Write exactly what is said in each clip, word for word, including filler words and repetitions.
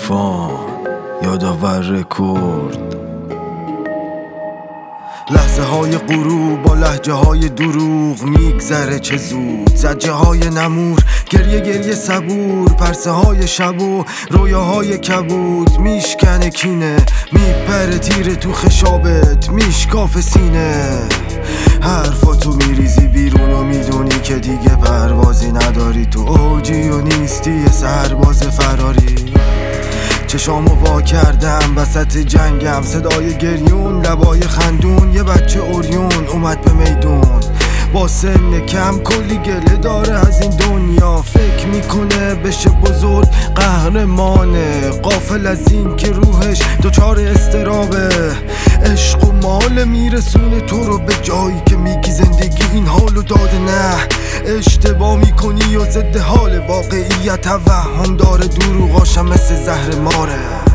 تلفن یادآور رکورد. لحظه های غروب با لحجه های دروغ میگذره چه زود. زجه های نمور، گریه گریه صبور، پرسه های شب و رویاهای کبود. میشکنه کینه، میپره تیر تو خشابت، میشکاف سینه. حرفاتو میریزی بیرون و میدونی که دیگه پروازی نداری. تو اوجی و نیستی یه سرباز فراری. چشامو وا کردم وسط جنگم، صدای گریون، لبای خندون. یه بچه اوریون اومد به میدون با سن کم، کلی گله داره از این دنیا. فکر میکنه بشه بزرگ قهرمانه، غافل از این که روحش دچار استرابه. عشق و مال میرسونه تو رو به جایی که میگی زندگی این حالو داده. نه اشتباه میکنی و ضد حال واقعیت توهم داره. دروغاشم مثل زهر ماره.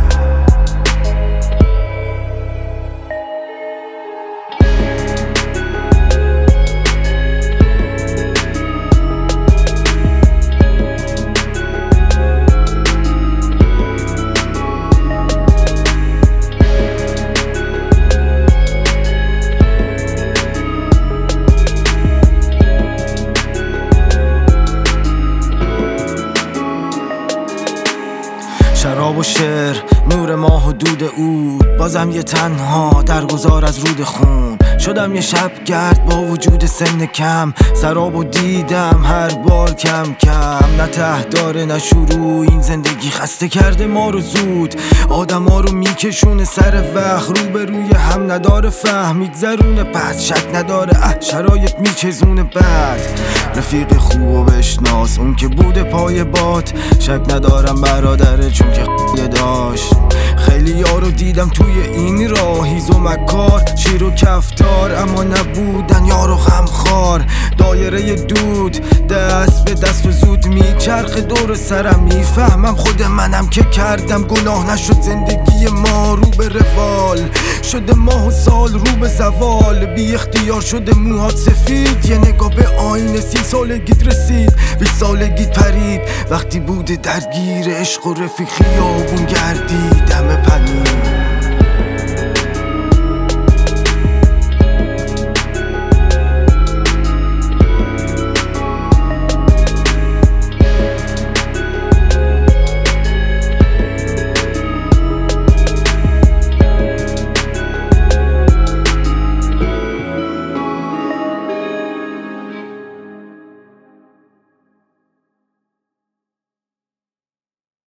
شراب و شعر، نور ماه و دود عود، بازم یه تنها در گذار از رود خون. شدم یه شب گرد با وجود سن کم، سرابو دیدم هر بار کم کم. نه ته داره نه شروع، این زندگی خسته کرده ما رو زود. آدم ها رو میکشونه سر وقت، رو به روی هم نداره فهم. میگذرونه پس شک نداره، اه شرایط میچزونه بعد. رفیق خوب و بشناس، اون که بوده پای باد. شک ندارم برادره چون که خ**یه داشت. خیلی یارو دیدم توی این راه، هیز و مکار، شیر و کفتار، اما نبودن یارو غمخوار. دایره دود دست به دست و زود میچرخه دور سرم. میفهمم خود منم که کردم گناه، نشد زندگی ما رو به روال. شده ماه و سال رو به زوال، بی اختیار شده موهات سفید. یه نگاه به آینه، سی سالگیت رسید، بیست سالگیت پرید. وقتی بوده درگیر عشق و رفیق خیابون گردی دم پنیر.